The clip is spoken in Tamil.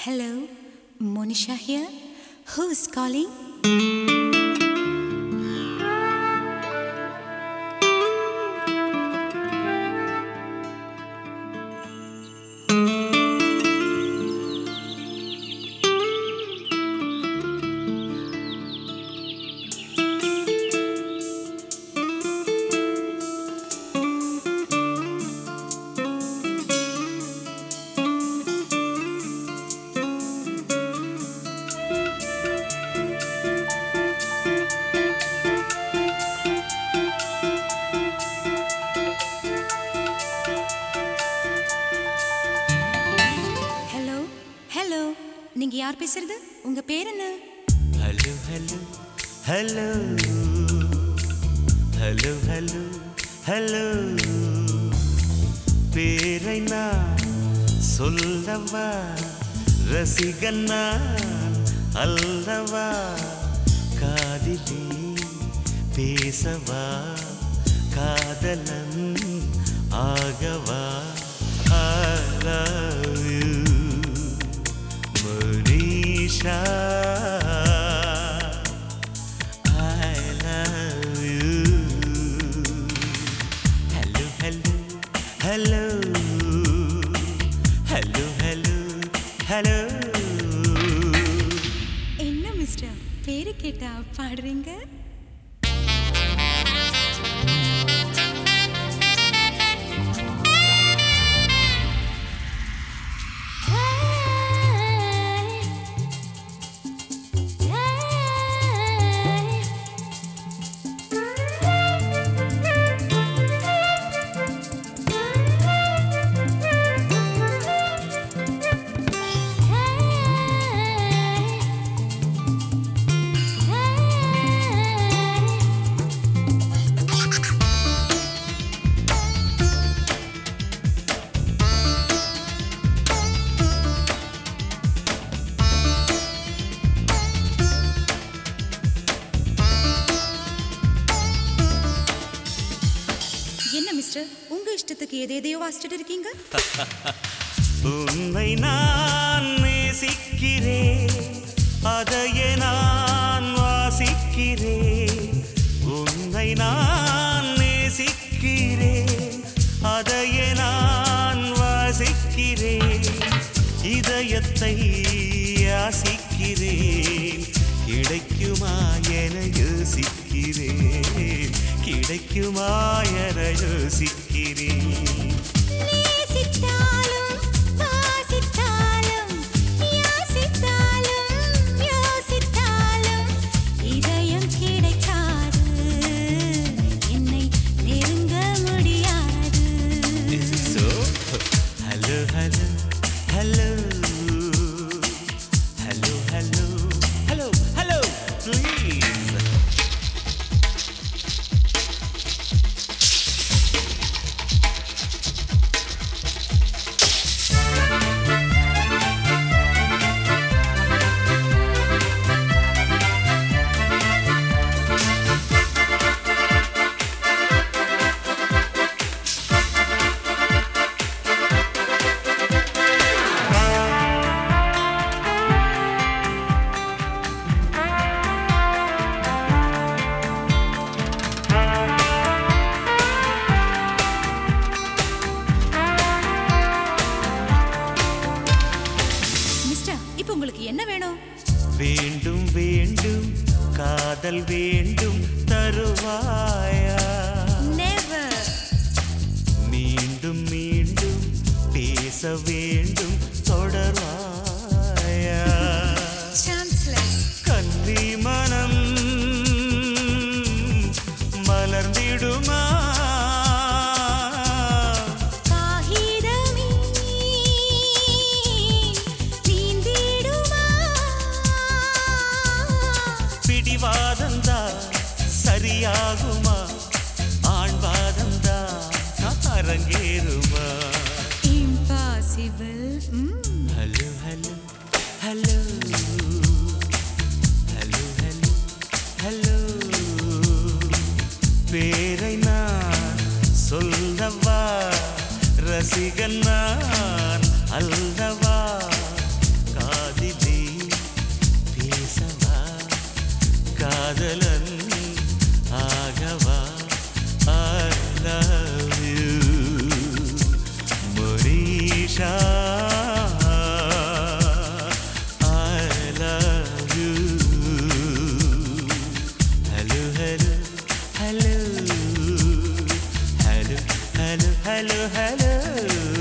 Hello, Monisha here. Who's calling? நீங்க யார் பேசுறது? உங்க பேர் என்ன? Hello hello hello hello hello hello பேரை நான் சொல்லவா, ரசிகன் நான் அல்லவா, காதிலே பேசவா, காதலன் ஆகவா. I love you Monisha, I love you. Hello, hello, hello, hello, hello, hello. என்ன மிஸ்டர், பேரு கேட்டா பாடுறீங்க? என்ன மிஸ்டர், உங்க இஷ்டத்துக்கு எதையோ வாசிச்சுட்டு இருக்கீங்க? உன்னை நான் நேசிக்கிறேன், அதையே நான் வாசிக்கிறேன். உன்னை நான் நேசிக்கிறேன், அதையே நான் வாசிக்கிறேன். இதயத்தை யாசிக்கிறேன், கிடைக்குமா என யோசிக்கிறேன், கிடைக்குமா என யோசிக்கிறேன். Hello, hello, hello, hello, hello, hello, hello, please. உங்களுக்கு என்ன வேணும்? வேண்டும் வேண்டும் காதல் வேண்டும் தருவாயா? Never. மீண்டும் மீண்டும் பேச வேண்டும் தொடர்வாயா? Chanceless. கன்னி மனம் மலர்ந்திடுமா? சரியாகுமா? ஆண்பாதந்தா அரங்கேறுமா? Impossible. Hello hello hello hello hello hello பேரை நான் சொல்லவா, ரசிகன் நான் அல்லவா, hello.